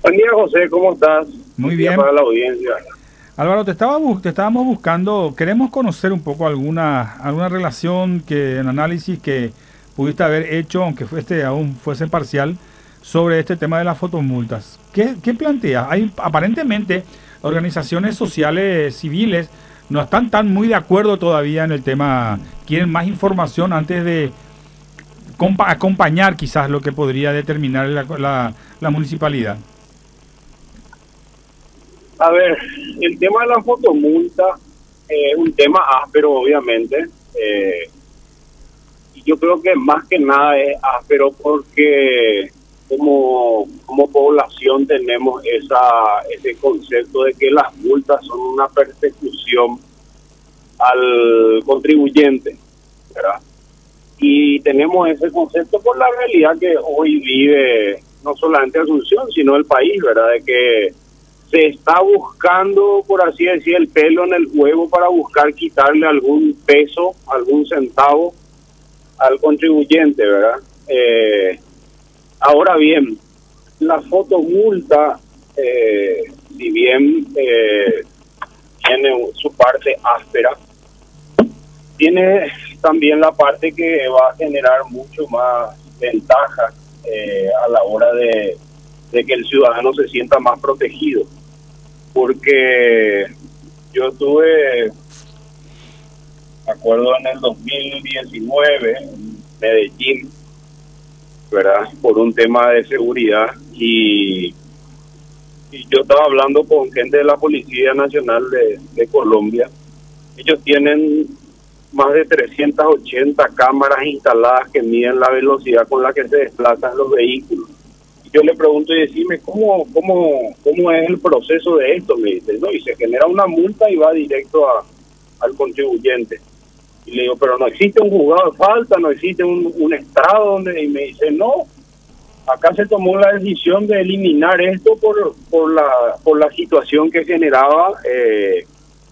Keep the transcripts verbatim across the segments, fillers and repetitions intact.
Buen día, José, ¿cómo estás? Muy Buen día bien. para la audiencia. Álvaro, te, estaba, bus- te estábamos buscando, queremos conocer un poco alguna, alguna relación, que en análisis que pudiste haber hecho, aunque fuese, aún fuese parcial, sobre este tema de las fotomultas. ¿Qué, qué planteas? Hay aparentemente organizaciones sociales civiles no están tan muy de acuerdo todavía en el tema, quieren más información antes de compa- acompañar quizás lo que podría determinar la, la, la municipalidad. A ver, el tema de la fotomulta es un tema áspero, obviamente. eh, y yo creo que más que nada es áspero porque como, como población tenemos esa ese concepto de que las multas son una persecución al contribuyente, ¿verdad? Y tenemos ese concepto por la realidad que hoy vive no solamente Asunción, sino el país, ¿verdad? De que se está buscando, por así decir, el pelo en el huevo para buscar quitarle algún peso, algún centavo al contribuyente, ¿verdad? Eh, ahora bien, la fotomulta, eh, si bien eh, tiene su parte áspera, tiene también la parte que va a generar mucho más ventajas eh, a la hora de, de que el ciudadano se sienta más protegido. Porque yo tuve, me acuerdo en el dos mil diecinueve, en Medellín, ¿verdad? Por un tema de seguridad y, y yo estaba hablando con gente de la Policía Nacional de, de Colombia. Ellos tienen más de trescientas ochenta cámaras instaladas que miden la velocidad con la que se desplazan los vehículos. Yo le pregunto y decime, ¿cómo, cómo, cómo es el proceso de esto? Me dice, no, y se genera una multa y va directo a, al contribuyente. Y le digo, pero no existe un juzgado de falta, no existe un, un estrado donde... Y me dice, no, acá se tomó la decisión de eliminar esto por, por, la, por la situación que generaba eh,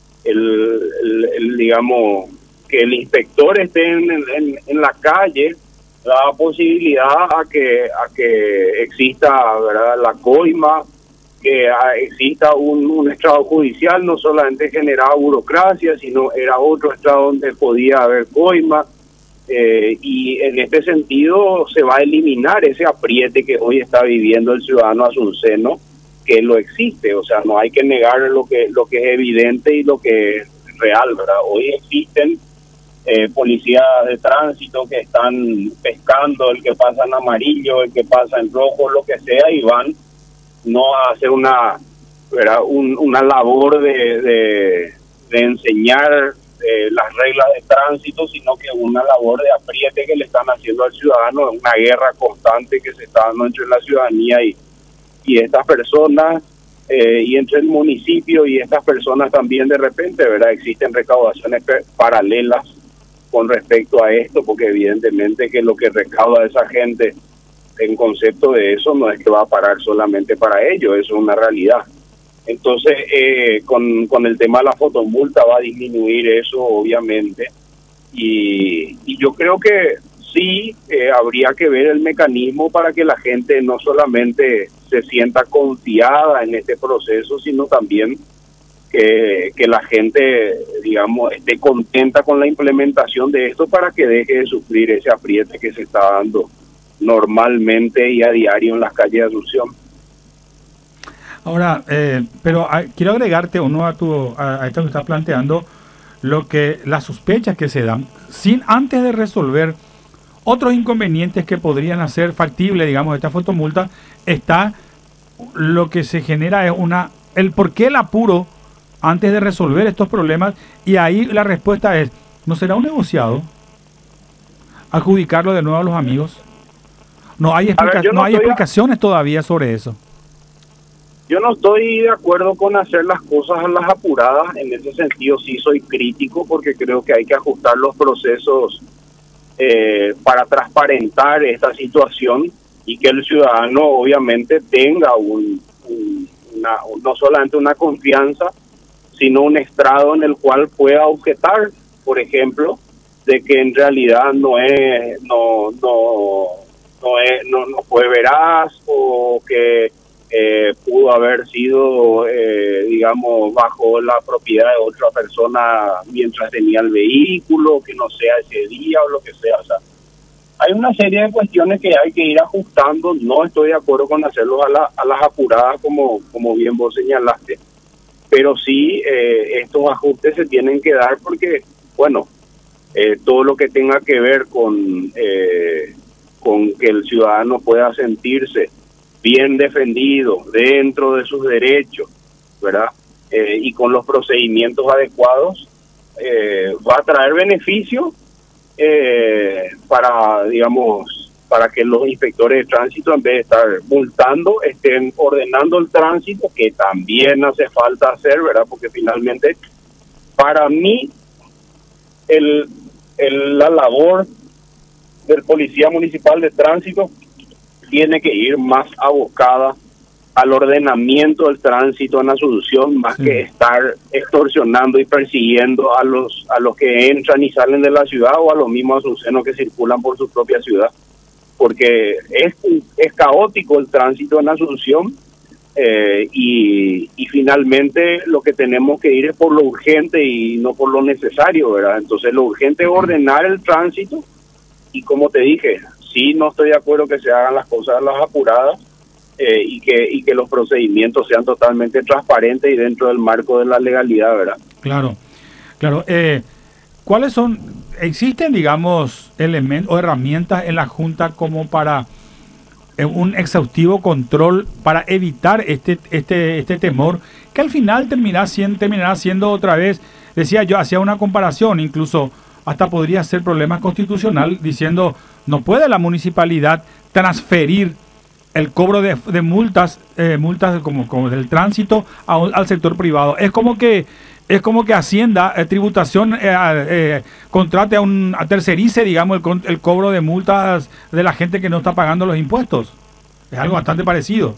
el, el, el, digamos, que el inspector esté en, en, en la calle, da posibilidad a que a que exista, ¿verdad?, la coima, que a, exista un, un estrado judicial. No solamente generaba burocracia, sino era otro estrado donde podía haber coima, eh, y en este sentido se va a eliminar ese apriete que hoy está viviendo el ciudadano asunceno, que lo existe. O sea, no hay que negar lo que lo que es evidente y lo que es real, ¿verdad? Hoy existen Eh, policías de tránsito que están pescando el que pasa en amarillo, el que pasa en rojo, lo que sea, y van no a hacer una, ¿verdad?, Un, una labor de, de, de enseñar eh, las reglas de tránsito, sino que una labor de apriete que le están haciendo al ciudadano, una guerra constante que se está dando entre la ciudadanía y, y estas personas, eh, y entre el municipio y estas personas también. De repente, ¿verdad?, existen recaudaciones paralelas con respecto a esto, porque evidentemente que lo que recauda esa gente en concepto de eso no es que va a parar solamente para ello, eso es una realidad. Entonces, eh, con, con el tema de la fotomulta va a disminuir eso, obviamente, y, y yo creo que sí, eh, habría que ver el mecanismo para que la gente no solamente se sienta confiada en este proceso, sino también que, que la gente, digamos, esté contenta con la implementación de esto para que deje de sufrir ese apriete que se está dando normalmente y a diario en las calles de Asunción. Ahora, eh, pero a, quiero agregarte uno a, tu, a, a esto que estás planteando, lo que las sospechas que se dan, sin antes de resolver otros inconvenientes que podrían hacer factible, digamos, esta fotomulta, está lo que se genera es una, el por qué el apuro antes de resolver estos problemas, y ahí la respuesta es, ¿no será un negociado adjudicarlo de nuevo a los amigos? No hay, explica ver, no no hay explicaciones a... todavía sobre eso. Yo no estoy de acuerdo con hacer las cosas a las apuradas. En ese sentido sí soy crítico, porque creo que hay que ajustar los procesos eh, para transparentar esta situación y que el ciudadano obviamente tenga un, un, una, no solamente una confianza, sino un estrado en el cual pueda objetar, por ejemplo, de que en realidad no es no no no es no, no fue veraz, o que eh, pudo haber sido, eh, digamos, bajo la propiedad de otra persona mientras tenía el vehículo, que no sea ese día o lo que sea. O sea, hay una serie de cuestiones que hay que ir ajustando. No estoy de acuerdo con hacerlos a, la, a las apuradas, como, como bien vos señalaste, pero sí eh, estos ajustes se tienen que dar porque, bueno, eh, todo lo que tenga que ver con, eh, con que el ciudadano pueda sentirse bien defendido dentro de sus derechos, ¿verdad? Eh, y con los procedimientos adecuados, eh, va a traer beneficio eh, para, digamos, para que los inspectores de tránsito, en vez de estar multando, estén ordenando el tránsito, que también hace falta hacer, ¿verdad? Porque finalmente, para mí, el, el, la labor del policía municipal de tránsito tiene que ir más abocada al ordenamiento del tránsito, en la solución, más sí. que estar extorsionando y persiguiendo a los a los que entran y salen de la ciudad, o a los mismos azucenos que circulan por su propia ciudad, porque es, es caótico el tránsito en Asunción, eh, y, y finalmente lo que tenemos que ir es por lo urgente y no por lo necesario, ¿verdad? Entonces lo urgente es ordenar el tránsito, y como te dije, sí, no estoy de acuerdo que se hagan las cosas a las apuradas, eh, y que y que los procedimientos sean totalmente transparentes y dentro del marco de la legalidad, ¿verdad? Claro, claro. Eh, ¿Cuáles son, existen, digamos, elementos o herramientas en la Junta como para eh, un exhaustivo control para evitar este este este temor que al final terminará siendo, terminará siendo otra vez, decía yo, hacía una comparación, incluso hasta podría ser problema constitucional, diciendo no puede la municipalidad transferir el cobro de, de multas, eh, multas como, como del tránsito a, al sector privado. Es como que es como que Hacienda, eh, tributación, eh, eh, contrate a un a tercerice, digamos, el, el cobro de multas de la gente que no está pagando los impuestos. Es algo bastante parecido.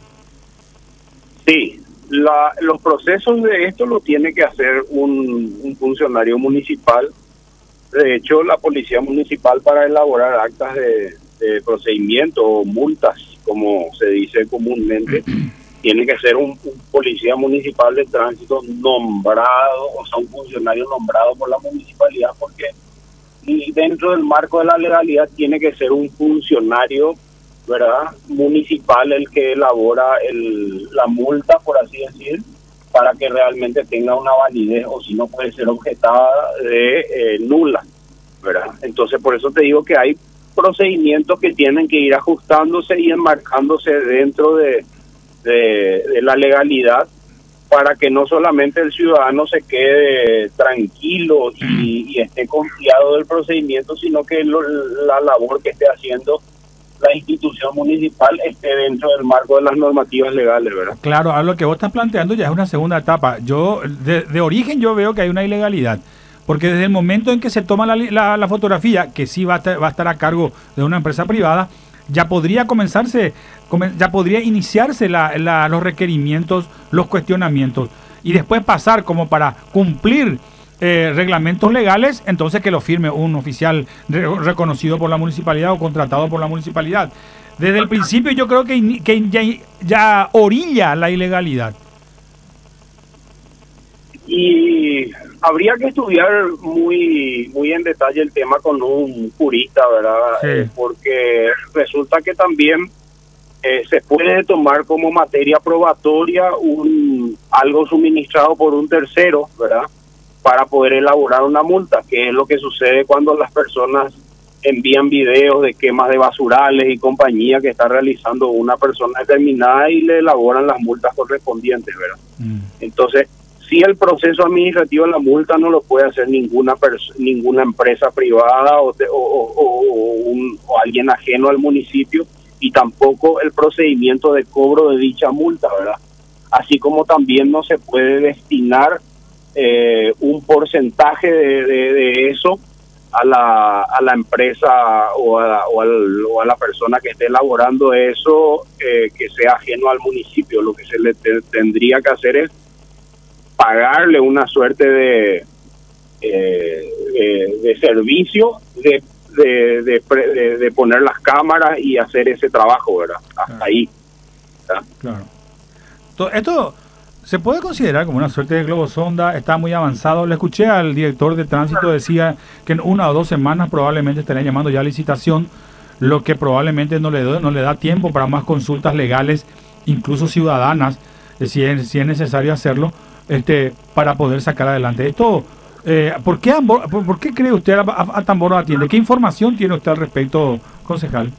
Sí, la, los procesos de esto lo tiene que hacer un, un funcionario municipal. De hecho, la policía municipal, para elaborar actas de, de procedimiento o multas, como se dice comúnmente, tiene que ser un, un policía municipal de tránsito nombrado, o sea, un funcionario nombrado por la municipalidad, porque y dentro del marco de la legalidad tiene que ser un funcionario, ¿verdad?, municipal el que elabora el, la multa, por así decir, para que realmente tenga una validez, o si no puede ser objetada de eh, nula, ¿verdad? Entonces, por eso te digo que hay procedimientos que tienen que ir ajustándose y enmarcándose dentro de, de, de la legalidad, para que no solamente el ciudadano se quede tranquilo y, y esté confiado del procedimiento, sino que lo, la labor que esté haciendo la institución municipal esté dentro del marco de las normativas legales, ¿verdad? Claro, a lo que vos estás planteando ya es una segunda etapa. Yo, de, de origen, yo veo que hay una ilegalidad, porque desde el momento en que se toma la, la, la fotografía, que sí va a, estar, va a estar a cargo de una empresa privada, ya podría comenzarse, ya podría iniciarse la, la, los requerimientos, los cuestionamientos, y después pasar como para cumplir Eh, reglamentos legales, entonces que lo firme un oficial re reconocido por la municipalidad o contratado por la municipalidad. Desde el principio yo creo que, que ya, ya orilla la ilegalidad. Y habría que estudiar muy muy en detalle el tema con un jurista, ¿verdad? Sí. Eh, porque resulta que también eh, se puede tomar como materia probatoria un algo suministrado por un tercero, ¿verdad?, para poder elaborar una multa, que es lo que sucede cuando las personas envían videos de quemas de basurales y compañía que está realizando una persona determinada y le elaboran las multas correspondientes, ¿verdad? Mm. Entonces, si el proceso administrativo de la multa no lo puede hacer ninguna ninguna empresa privada o, te, o, o, o, un, o alguien ajeno al municipio, y tampoco el procedimiento de cobro de dicha multa, ¿verdad? Así como también no se puede destinar Eh, un porcentaje de, de, de eso a la a la empresa o a, o, al, o a la persona que esté elaborando eso, eh, que sea ajeno al municipio. Lo que se le te, tendría que hacer es pagarle una suerte de eh, de, de servicio de de, de, de de poner las cámaras y hacer ese trabajo, ¿verdad? Hasta claro. ahí, ¿verdad? Claro. to- esto se puede considerar como una suerte de globo sonda, está muy avanzado. Le escuché al director de tránsito, decía que en una o dos semanas probablemente estarían llamando ya a licitación, lo que probablemente no le, do- no le da tiempo para más consultas legales, incluso ciudadanas, eh, si es, si es necesario hacerlo, este, para poder sacar adelante. Esto, eh, ¿por qué, Ambor- por, por qué cree usted a, a, a Tambor atiende? ¿Qué información tiene usted al respecto, concejal?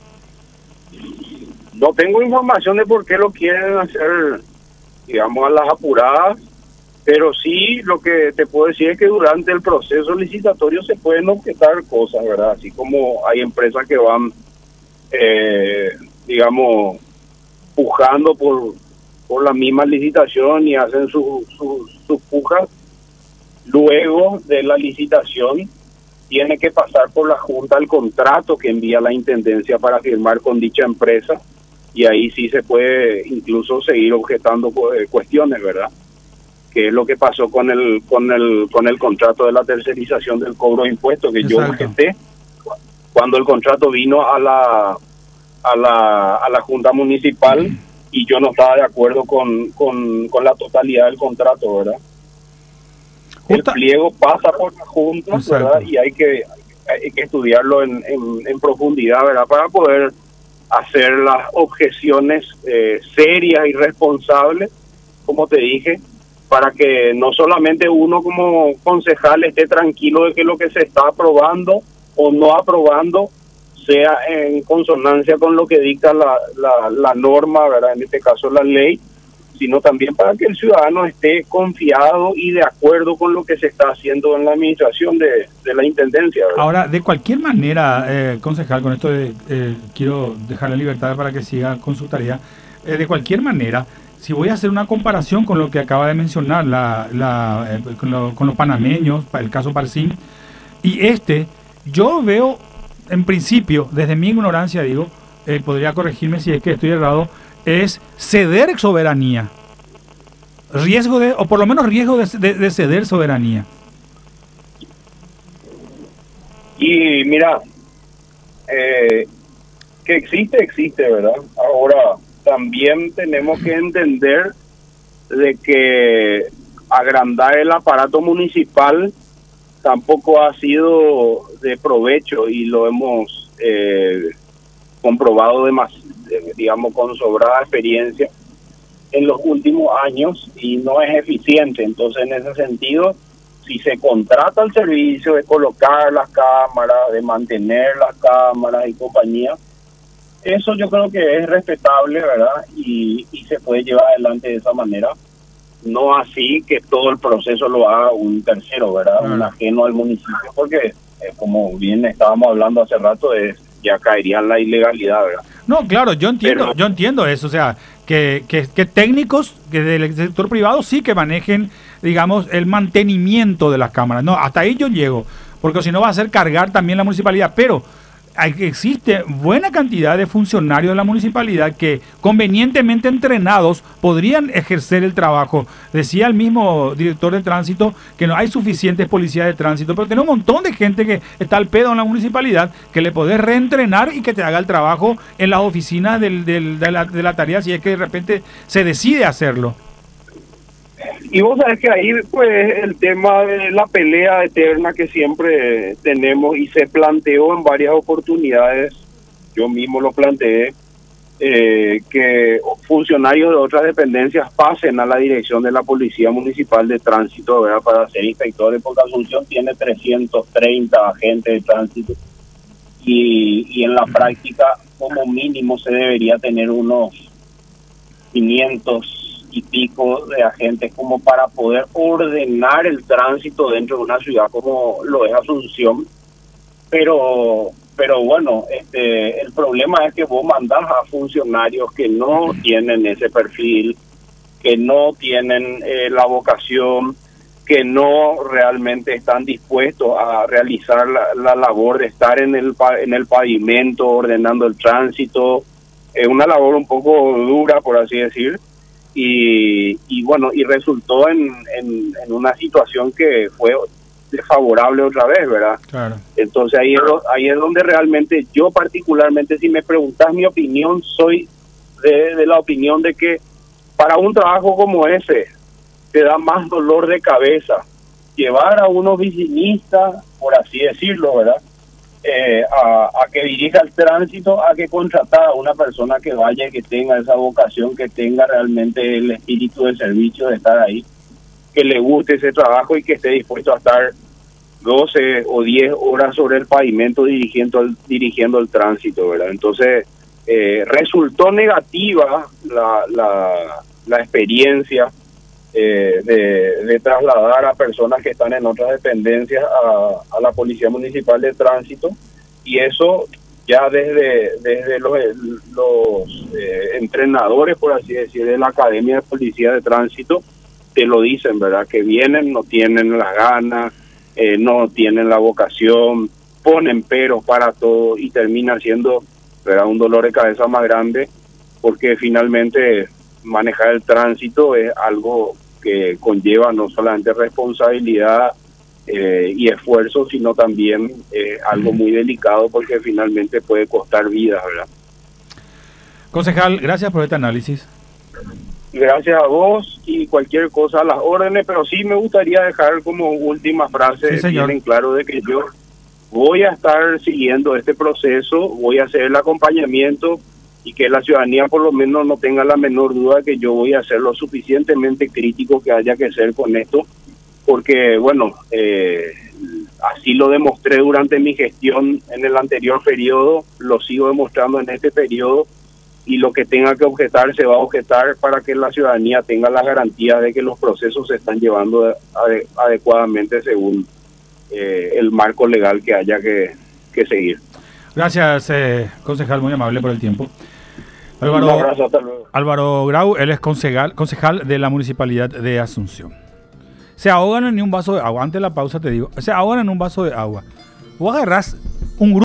No tengo información de por qué lo quieren hacer, digamos, a las apuradas, pero sí lo que te puedo decir es que durante el proceso licitatorio se pueden objetar cosas, ¿verdad? Así como hay empresas que van, eh, digamos, pujando por, por la misma licitación y hacen sus su, sus pujas, luego de la licitación tiene que pasar por la Junta el contrato que envía la Intendencia para firmar con dicha empresa, y ahí sí se puede incluso seguir objetando cuestiones, ¿verdad? Que es lo que pasó con el con el con el contrato de la tercerización del cobro de impuestos, que Exacto. yo objeté cuando el contrato vino a la a la a la Junta Municipal y yo no estaba de acuerdo con con, con la totalidad del contrato, ¿verdad? Justa- El pliego pasa por la Junta, Exacto. ¿verdad? Y hay que hay que estudiarlo en, en, en profundidad, ¿verdad? Para poder hacer las objeciones eh, serias y responsables, como te dije, para que no solamente uno como concejal esté tranquilo de que lo que se está aprobando o no aprobando sea en consonancia con lo que dicta la, la, la norma, ¿verdad? En este caso la ley, sino también para que el ciudadano esté confiado y de acuerdo con lo que se está haciendo en la administración de, de la Intendencia, ¿verdad? Ahora, de cualquier manera, eh, concejal, con esto de, eh, quiero dejarle libertad para que siga con su tarea. Eh, de cualquier manera, si voy a hacer una comparación con lo que acaba de mencionar, la, la, eh, con, lo- con los panameños, pa- el caso Parsim, y este, yo veo, en principio, desde mi ignorancia, digo, eh, podría corregirme si es que estoy errado, es ceder soberanía. Riesgo de, o por lo menos riesgo de, de- de ceder soberanía. Y mira, eh, que existe, existe, ¿verdad? Ahora, también tenemos que entender de que agrandar el aparato municipal tampoco ha sido de provecho y lo hemos eh, comprobado, demas, eh, digamos, con sobrada experiencia en los últimos años, y no es eficiente. Entonces, en ese sentido, si se contrata el servicio de colocar las cámaras, de mantener las cámaras y compañía, eso yo creo que es respetable, ¿verdad? Y, y se puede llevar adelante de esa manera. No así que todo el proceso lo haga un tercero, ¿verdad? Claro. Un ajeno al municipio, porque eh, como bien estábamos hablando hace rato, es, ya caería en la ilegalidad, ¿verdad? No, claro, yo entiendo, Pero- yo entiendo eso, o sea, que, que, que técnicos que del sector privado sí que manejen, digamos, el mantenimiento de las cámaras. No, hasta ahí yo llego, porque si no va a hacer cargar también la municipalidad, pero hay, existe buena cantidad de funcionarios de la municipalidad que convenientemente entrenados podrían ejercer el trabajo. Decía el mismo director de tránsito que no hay suficientes policías de tránsito, pero tenemos un montón de gente que está al pedo en la municipalidad que le podés reentrenar y que te haga el trabajo en las oficinas del, del, de, la, de la tarea si es que de repente se decide hacerlo. Y vos sabés que ahí, pues, el tema de la pelea eterna que siempre tenemos y se planteó en varias oportunidades, yo mismo lo planteé, eh, que funcionarios de otras dependencias pasen a la dirección de la Policía Municipal de Tránsito, ¿verdad?, para ser inspectores, porque Asunción tiene trescientos treinta agentes de tránsito y, y en la práctica, como mínimo, se debería tener unos quinientos y pico de agentes como para poder ordenar el tránsito dentro de una ciudad como lo es Asunción. Pero pero bueno, este el problema es que vos mandás a funcionarios que no tienen ese perfil, que no tienen eh, la vocación, que no realmente están dispuestos a realizar la, la labor de estar en el pa- en el pavimento ordenando el tránsito. Es una labor un poco dura, por así decir. Y, y bueno, y resultó en, en, en una situación que fue desfavorable otra vez, ¿verdad? Claro. Entonces ahí es, do- ahí es donde realmente yo particularmente, si me preguntas mi opinión, soy de, de la opinión de que para un trabajo como ese, te da más dolor de cabeza llevar a un oficinista, por así decirlo, ¿verdad? Eh, a, a que dirija el tránsito, a que contratar a una persona que vaya y que tenga esa vocación, que tenga realmente el espíritu de servicio de estar ahí, que le guste ese trabajo y que esté dispuesto a estar doce o diez horas sobre el pavimento dirigiendo el, dirigiendo el tránsito, ¿verdad? Entonces, eh, resultó negativa la, la, la experiencia eh, de, de trasladar a personas que están en otras dependencias a, a la Policía Municipal de Tránsito, y eso ya desde, desde los, los eh, entrenadores, por así decir, de la Academia de Policía de Tránsito, te lo dicen, ¿verdad? Que vienen, no tienen las ganas, eh, no tienen la vocación, ponen peros para todo y termina siendo, ¿verdad?, un dolor de cabeza más grande, porque finalmente manejar el tránsito es algo que conlleva no solamente responsabilidad eh, y esfuerzo, sino también eh, algo muy delicado, porque finalmente puede costar vidas, ¿verdad? Concejal, gracias por este análisis. Gracias a vos, y cualquier cosa a las órdenes, pero sí me gustaría dejar como última frase, sí, señor, bien claro de que yo voy a estar siguiendo este proceso, voy a hacer el acompañamiento, y que la ciudadanía por lo menos no tenga la menor duda de que yo voy a ser lo suficientemente crítico que haya que ser con esto, porque bueno, eh, así lo demostré durante mi gestión en el anterior periodo, lo sigo demostrando en este periodo, y lo que tenga que objetar se va a objetar para que la ciudadanía tenga la garantía de que los procesos se están llevando ade adecuadamente según eh, el marco legal que haya que, que seguir. Gracias, eh, concejal, muy amable por el tiempo. Álvaro, Un abrazo, hasta luego. Álvaro Grau, él es concejal, concejal de la Municipalidad de Asunción. Se ahogan en un vaso de agua. Antes de la pausa te digo, se ahogan en un vaso de agua. Vos agarrás un grupo